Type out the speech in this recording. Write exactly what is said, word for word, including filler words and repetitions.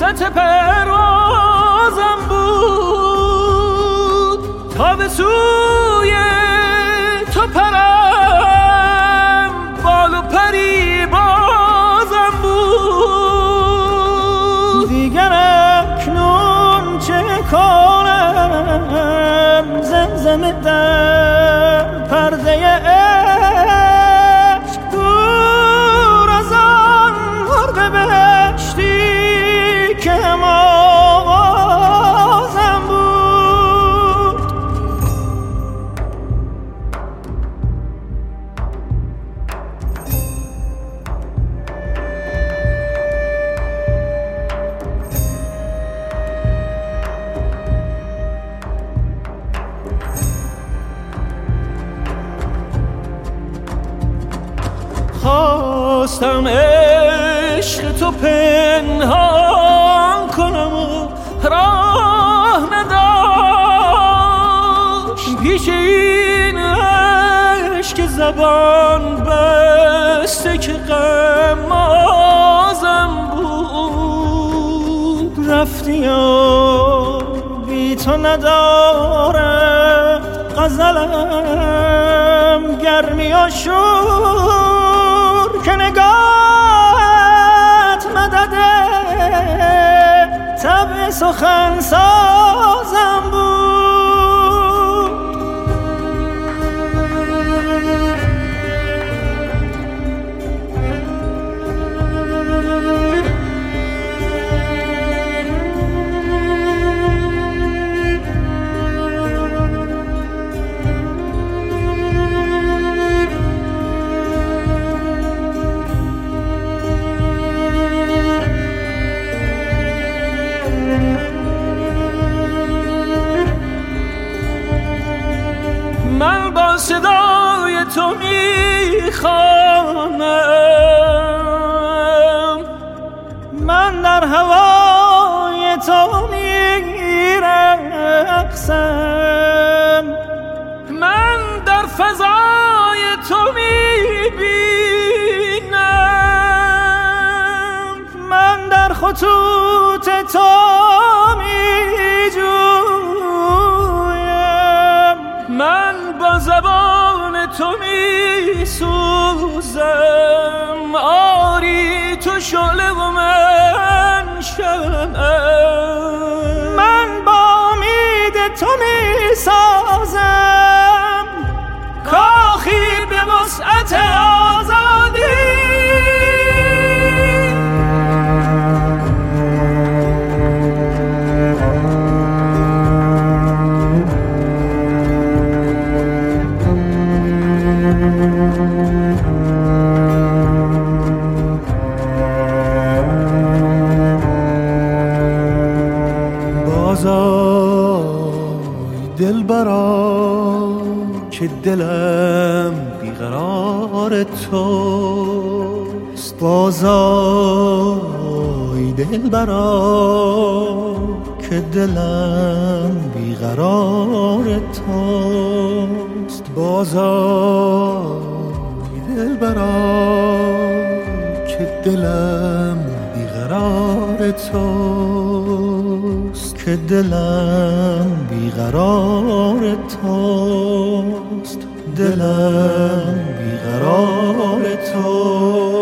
فرصت پروازم بود تا به سوی تو پرم، بال و پری بازم بود. دیگر اکنون چه کنم، زمزمه در پرده عشق، دور از آن مرغ بهشتی که هم آوازم بود. خواستم عشق تو پنهان کنم و راه نداشت، پیش این عشق زبان بسته که غمازم بود. رفتی و بی تو ندارد غزلم گرمی و شور، که نگاهت مدده طبع سخن سازم بود. من با صدای تو میخوانم، من در هوای تو میرقصم، من در فضای تو میبینم، من در خطوط تو میجویم، من با زبان تو می سوزم. آری تو شعله و من شمعم، من با امید تو می سازم کاخی به وسعت آزادی. دلبرا که دلم بیقرار توست، بازای دلبرا که دلم بیقرار توست، بازای دلبرا که دلم بیقرار توست، که دلم بیقرار توست، دلم بیقرار توست.